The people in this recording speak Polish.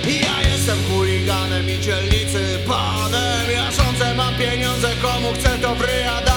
Ja jestem chuliganem i dzielnicy panem. Ja rządzę, mam pieniądze, komu chcę to wryja dam.